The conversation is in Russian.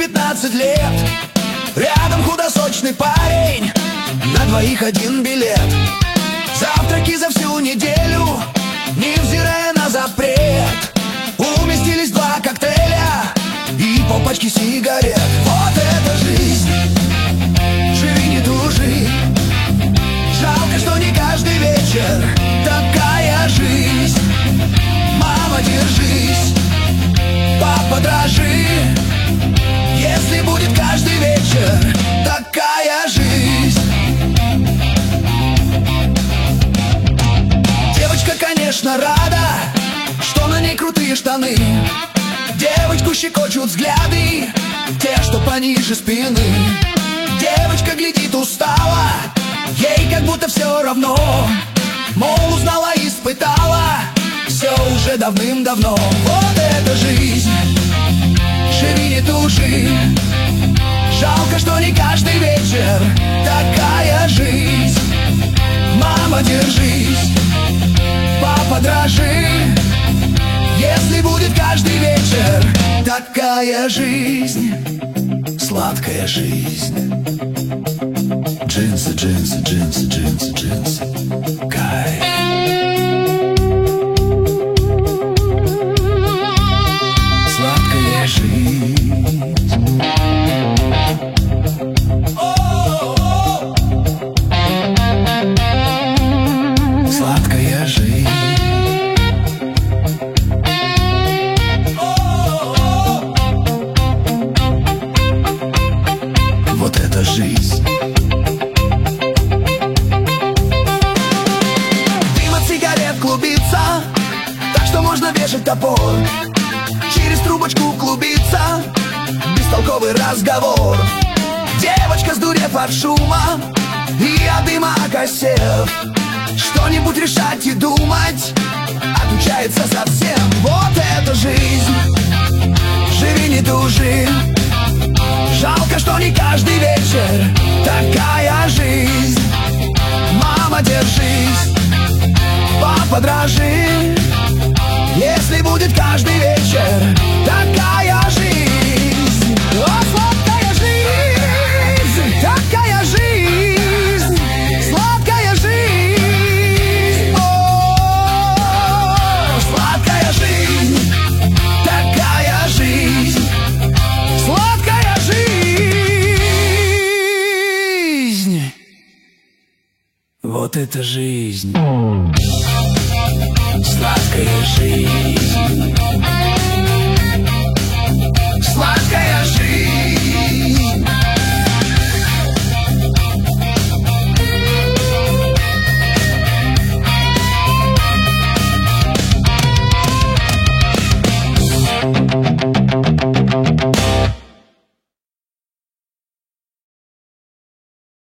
15 лет. Рядом худосочный парень, на двоих один билет. Завтраки за всю неделю, невзирая на запрет. Уместились 2 коктейля и полпачки сигарет. Вот это жизнь, живи не тужи. Жалко, что не каждый вечер такая жизнь. Мама, держись, папа, дрожи. Если будет каждый вечер такая жизнь. Девочка, конечно, рада, что на ней крутые штаны. Девочку щекочут взгляды, те, что пониже спины. Девочка глядит устала, ей как будто все равно. Мол, узнала, испытала, все уже давным-давно. Вот это жизнь, живи не тужи. Жалко, что не каждый вечер такая жизнь. Мама, держись, папа, дрожи. Если будет каждый вечер такая жизнь, сладкая жизнь. Джинсы, джинсы, джинсы, джинсы, джинсы. Кайф. Сладкая жизнь. Сладкая жизнь. Вот это жизнь. Дым от сигарет клубится, так что можно вешать топор. Через трубочку клубится бестолковый разговор. Девочка, сдурев от шума и от дыма окосев, что-нибудь решать и думать отучается совсем. Вот это жизнь, живи не тужи. Жалко, что не каждый вечер такая жизнь. Мама, держись, папа, дрожи. Если будет каждый вечер такая жизнь. О, сладкая жизнь, такая жизнь. Сладкая жизнь. О, сладкая жизнь, такая жизнь. Сладкая жизнь. Вот это жизнь.